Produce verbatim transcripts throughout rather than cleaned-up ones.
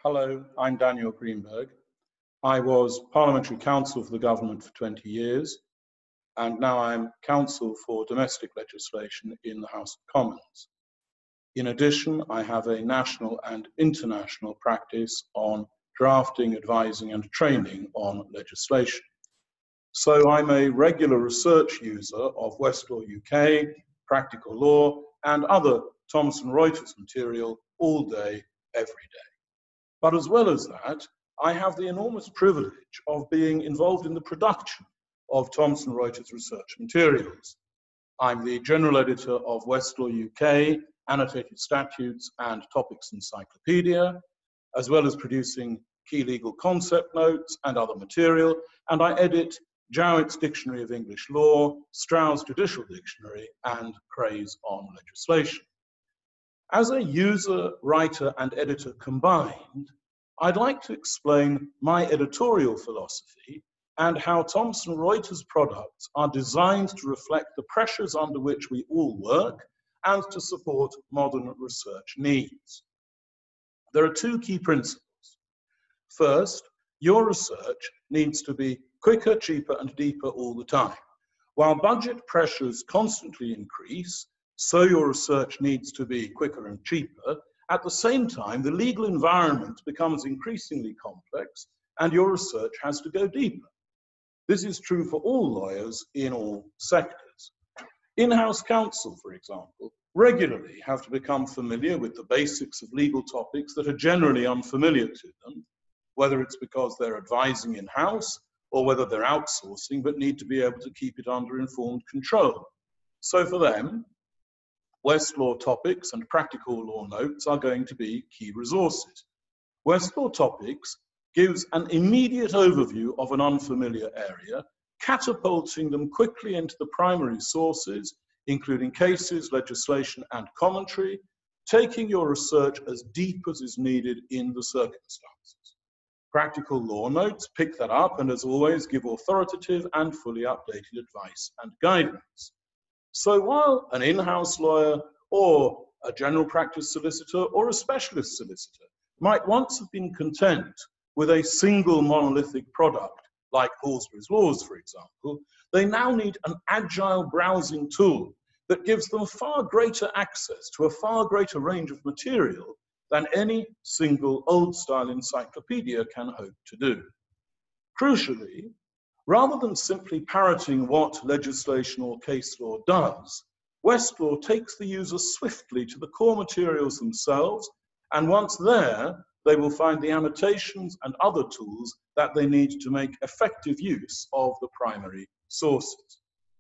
Hello, I'm Daniel Greenberg. I was Parliamentary Counsel for the government for twenty years, and now I'm Counsel for Domestic Legislation in the House of Commons. In addition, I have a national and international practice on drafting, advising, and training on legislation. So I'm a regular research user of Westlaw U K, Practical Law, and other Thomson Reuters material all day, every day. But as well as that, I have the enormous privilege of being involved in the production of Thomson Reuters research materials. I'm the general editor of Westlaw U K, Annotated Statutes and Topics Encyclopedia, as well as producing key legal concept notes and other material, and I edit Jowett's Dictionary of English Law, Strauss Judicial Dictionary, and Craze on Legislation. As a user, writer, and editor combined, I'd like to explain my editorial philosophy and how Thomson Reuters products are designed to reflect the pressures under which we all work and to support modern research needs. There are two key principles. First, your research needs to be quicker, cheaper, and deeper all the time. While budget pressures constantly increase, so your research needs to be quicker and cheaper. At the same time, the legal environment becomes increasingly complex and your research has to go deeper. This is true for all lawyers in all sectors. In-house counsel, for example, regularly have to become familiar with the basics of legal topics that are generally unfamiliar to them, whether it's because they're advising in-house or whether they're outsourcing but need to be able to keep it under informed control. So for them, Westlaw Topics and Practical Law Notes are going to be key resources. Westlaw Topics gives an immediate overview of an unfamiliar area, catapulting them quickly into the primary sources, including cases, legislation, and commentary, taking your research as deep as is needed in the circumstances. Practical Law Notes pick that up and, as always, give authoritative and fully updated advice and guidance. So while an in-house lawyer or a general practice solicitor or a specialist solicitor might once have been content with a single monolithic product, like Paulsbury's Laws, for example, they now need an agile browsing tool that gives them far greater access to a far greater range of material than any single old-style encyclopedia can hope to do. Crucially, rather than simply parroting what legislation or case law does, Westlaw takes the user swiftly to the core materials themselves, and once there, they will find the annotations and other tools that they need to make effective use of the primary sources.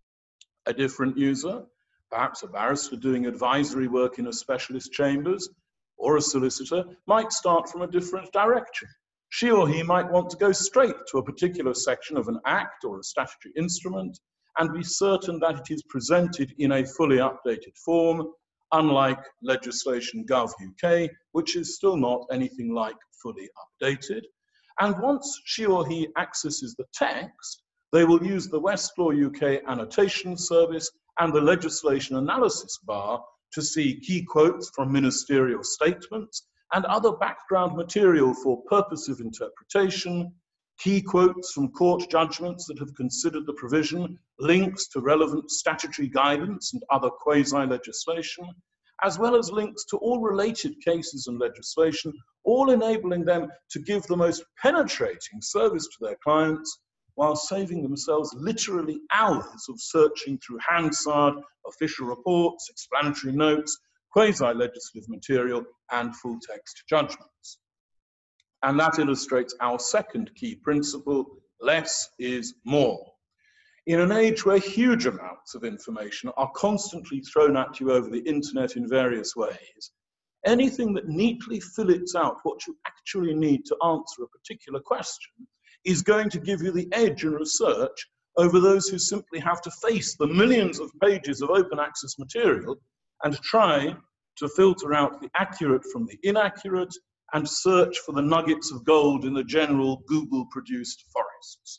A different user, perhaps a barrister doing advisory work in a specialist chambers, or a solicitor, might start from a different direction. She or he might want to go straight to a particular section of an act or a statutory instrument and be certain that it is presented in a fully updated form, unlike legislation dot gov U K, which is still not anything like fully updated. And once she or he accesses the text, they will use the Westlaw U K annotation service and the legislation analysis bar to see key quotes from ministerial statements and other background material for purpose of interpretation, key quotes from court judgments that have considered the provision, links to relevant statutory guidance and other quasi-legislation, as well as links to all related cases and legislation, all enabling them to give the most penetrating service to their clients while saving themselves literally hours of searching through Hansard, official reports, explanatory notes, quasi-legislative material, and full-text judgments. And that illustrates our second key principle: less is more. In an age where huge amounts of information are constantly thrown at you over the internet in various ways, anything that neatly fillets out what you actually need to answer a particular question is going to give you the edge in research over those who simply have to face the millions of pages of open access material and try to filter out the accurate from the inaccurate and search for the nuggets of gold in the general Google-produced forests.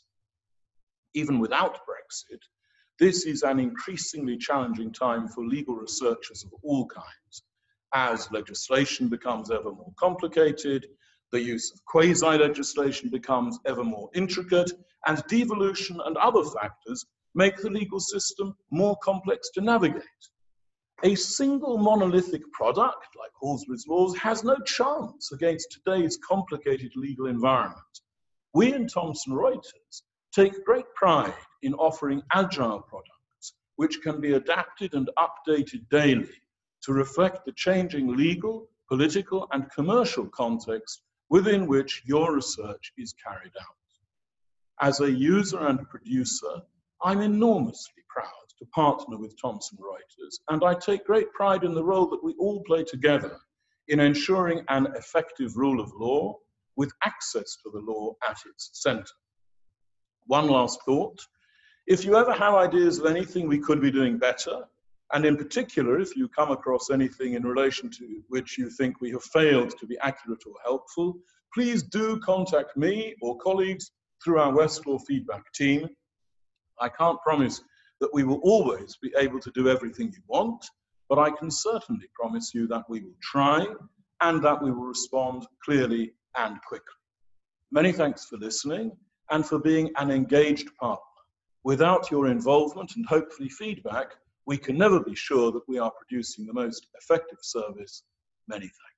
Even without Brexit, this is an increasingly challenging time for legal researchers of all kinds, as legislation becomes ever more complicated, The use of quasi-legislation becomes ever more intricate, and devolution and other factors make the legal system more complex to navigate. A single monolithic product, like Halsbury's Laws, has no chance against today's complicated legal environment. We in Thomson Reuters take great pride in offering agile products, which can be adapted and updated daily to reflect the changing legal, political, and commercial context within which your research is carried out. As a user and producer, I'm enormously proud to partner with Thomson Reuters, and I take great pride in the role that we all play together in ensuring an effective rule of law with access to the law at its center. One last thought. If you ever have ideas of anything we could be doing better, and in particular, if you come across anything in relation to which you think we have failed to be accurate or helpful, please do contact me or colleagues through our Westlaw feedback team. I can't promise that we will always be able to do everything you want, but I can certainly promise you that we will try and that we will respond clearly and quickly. Many thanks for listening and for being an engaged partner. Without your involvement and hopefully feedback, we can never be sure that we are producing the most effective service. Many thanks.